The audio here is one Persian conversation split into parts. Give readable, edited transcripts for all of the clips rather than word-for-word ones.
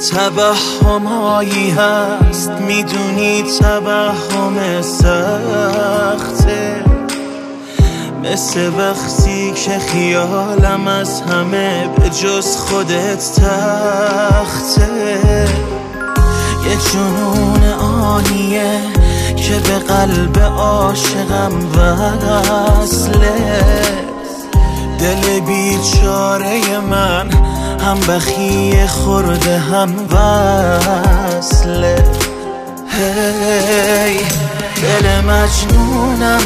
توهمایی هست، میدونی توهم سخته، مثل وقتی که خیالم از همه به جز خودت تخته. یه جنون آنیه که به قلب عاشقم وصله، دل بیچاره من هم بخیه خورده هم وصله. هی دل مجنونم،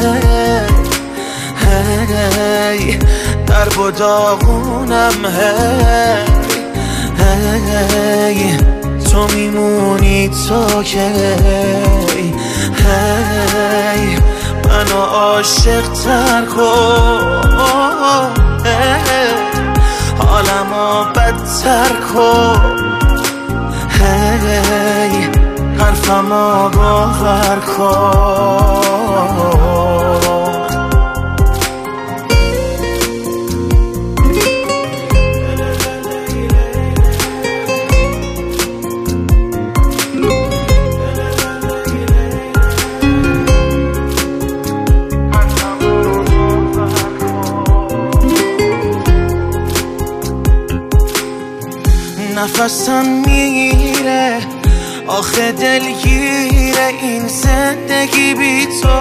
هی درب و داغونم، هی تو میمونی تا که، هی منو عاشق تر کن، حالمو بدتر کن، هی حرفمو باور کن. نفسم میره آخه دلگیره این زندگی بی تو،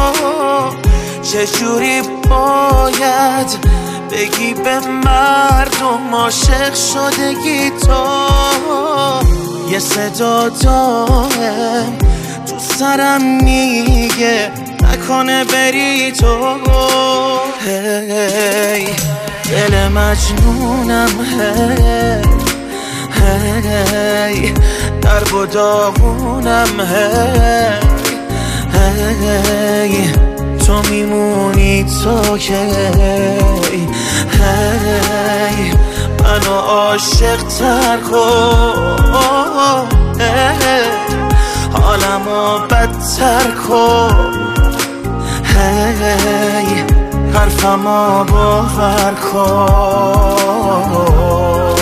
چجوری باید بگی به مردم عاشق شدگی تو؟ یه صدا دائم تو سرم میگه نکنه بری تو، هی دل مجنونم، هی درب و داغونم، هی تو میمونی تا که، هی منو عاشق تر کن، حالمو بدتر کن، هی حرفمو باور کن.